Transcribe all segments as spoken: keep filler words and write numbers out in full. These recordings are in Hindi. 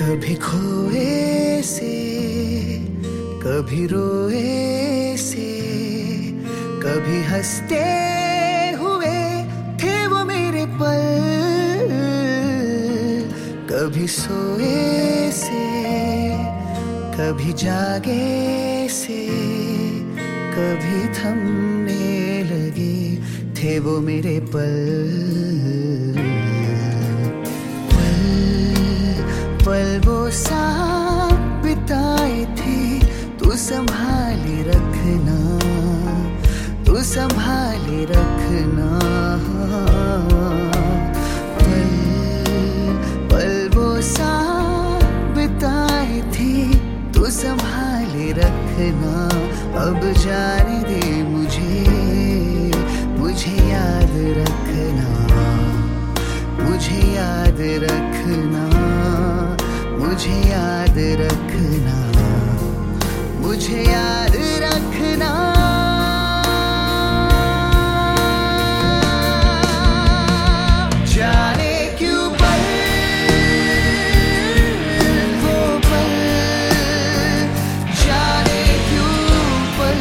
कभी खोए से, कभी रोए से, कभी हंसते हुए थे वो मेरे पल, कभी सोए से, कभी जागे से, कभी थमने लगे थे वो मेरे पल। पल वो साथ बिताए थे, तू संभाले रखना, तू संभाले रखना। पल पल वो साथ बिताए थे, तू संभाले रखना। अब जाने दे मुझे, मुझे याद रखना, मुझे याद रखना, मुझे याद रखना, मुझे याद रखना। जाने क्यों पल वो पल, जाने क्यों पल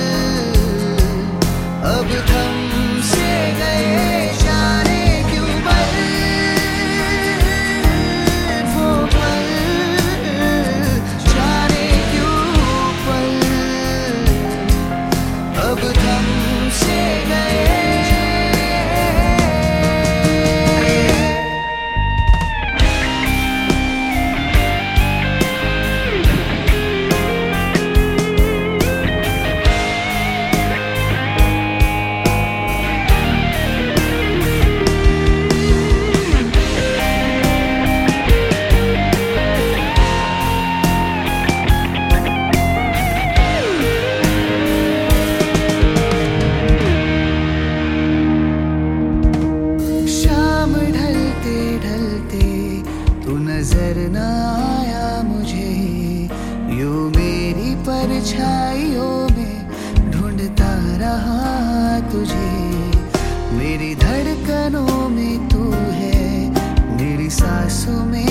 अब थम से गए। जाने क्यों पल वो पल, जाने क्यों पल अब थम से गए। नजर न आया मुझे, यूं मेरी परछाइयों में ढूंढता रहा तुझे। मेरी धड़कनों में तू है, मेरी सांसों में